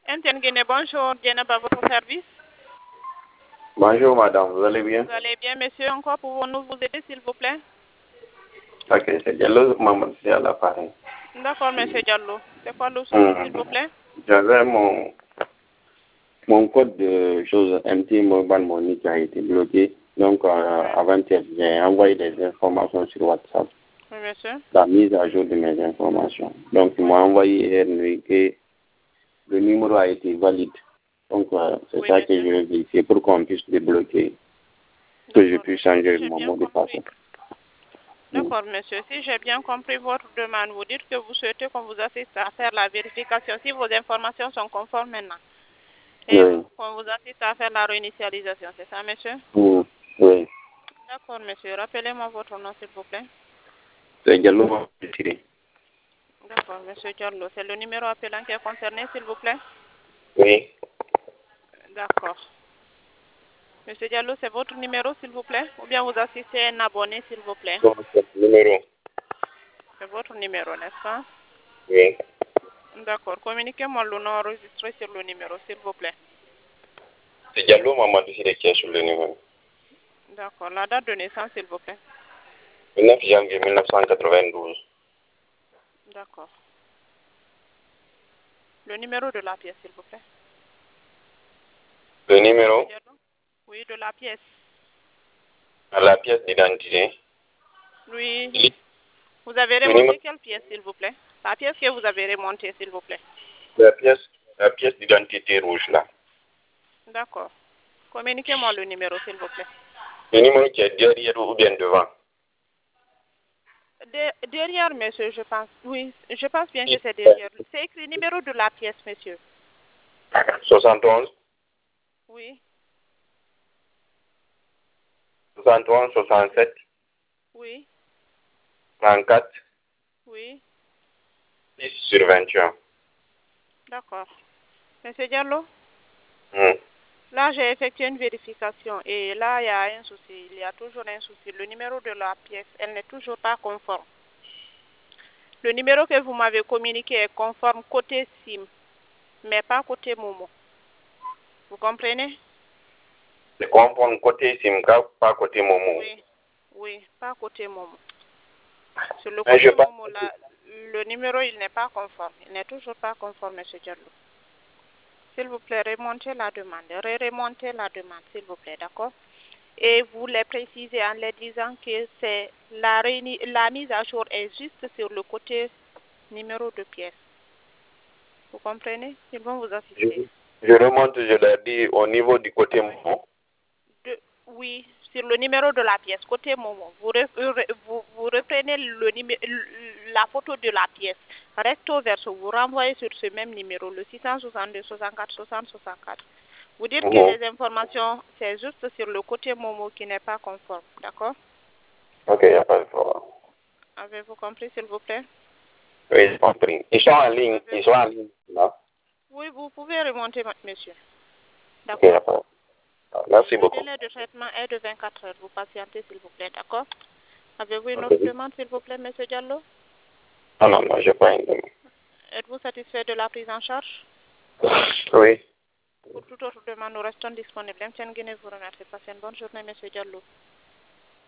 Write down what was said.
Etienne Guéné, bonjour. Dienab à votre service. Bonjour madame, vous allez bien? Vous allez bien, monsieur? Encore pouvons-nous vous aider, s'il vous plaît? Ok, c'est Diallo Maman, c'est à l'appareil. D'accord, monsieur Diallo. C'est quoi le souci, s'il vous plaît? J'avais mon code de choses MT Mobile Money qui a été bloqué. Donc, avant-hier, j'ai envoyé des informations sur WhatsApp. Oui, monsieur. La mise à jour de mes informations. Donc, ils m'ont envoyé hier nuit que le numéro a été valide. Donc, c'est Oui, ça monsieur. que je vais vérifier pour qu'on puisse débloquer, que je puisse changer mon mot de passe. D'accord, monsieur. Si j'ai bien compris votre demande, vous dites que vous souhaitez qu'on vous assiste à faire la vérification si vos informations sont conformes maintenant. Et Oui. qu'on vous assiste à faire la réinitialisation, c'est ça, monsieur? Oui. D'accord, monsieur. Rappelez-moi votre nom, s'il vous plaît. C'est Diallo Maman Tiré. D'accord, monsieur Diallo. C'est le numéro appelant qui est concerné, s'il vous plaît? Oui. D'accord. Monsieur Diallo, c'est votre numéro, s'il vous plaît? Ou bien vous assistez à un abonné, s'il vous plaît? Donc, c'est le numéro. C'est votre numéro, n'est-ce pas? Oui. D'accord. Communiquez-moi le nom enregistré sur le numéro, s'il vous plaît. C'est Diallo Mamadou Siré qui est sur le numéro. D'accord. La date de naissance, s'il vous plaît. 9 janvier 1992. D'accord. Le numéro de la pièce, s'il vous plaît. Le numéro Oui, de la pièce. à la pièce d'identité. Oui. Vous avez Le remonté numéro, quelle pièce, s'il vous plaît? La pièce que vous avez remontée, s'il vous plaît. la pièce d'identité rouge là. D'accord. Communiquez-moi le numéro, s'il vous plaît. Le numéro qui est derrière ou bien devant. Derrière, monsieur, je pense. Oui, je pense bien que c'est derrière. C'est écrit numéro de la pièce, monsieur. 71, Oui, 71, 67, oui, 34, oui. 6 sur 21. D'accord. Monsieur Diallo, Hmm. là, j'ai effectué une vérification et là, il y a un souci. Il y a toujours un souci. Le numéro de la pièce, elle n'est toujours pas conforme. Le numéro que vous m'avez communiqué est conforme côté SIM, mais pas côté Momo. Vous comprenez? C'est comprendre côté SIMCA, pas côté Momo. Oui, oui, pas côté Momo. Sur le Mais je côté pense Momo, là, le numéro, il n'est pas conforme. Il n'est toujours pas conforme, monsieur Diallo. S'il vous plaît, remontez la demande. Remontez la demande, s'il vous plaît, d'accord? Et vous les précisez en les disant que c'est la mise à jour est juste sur le côté numéro de pièce. Vous comprenez? Ils vont vous assister. je remonte, je leur dis au niveau du côté Momo. Oui, sur le numéro de la pièce, côté Momo. Vous reprenez la photo de la pièce. Recto verso, vous renvoyez sur ce même numéro, le 662 64 60 64. Vous dites que les informations, c'est juste sur le côté Momo qui n'est pas conforme. D'accord? Ok, il n'y a pas de problème. Avez-vous compris, s'il vous plaît? Oui, j'ai compris. Ils sont en ligne, là. Oui, vous pouvez remonter, monsieur. Ok, il n'y D'accord? a pas de problème. Merci Le beaucoup. délai de traitement est de 24 heures. Vous patientez, s'il vous plaît. D'accord? Avez-vous une Ok. autre demande, s'il vous plaît, monsieur Diallo? Non, je pas une demande. Êtes-vous satisfait de la prise en charge? Oui. Pour toute autre demande, nous restons disponibles. M'tien Guinée vous remercie. Passez une bonne journée, monsieur Diallo.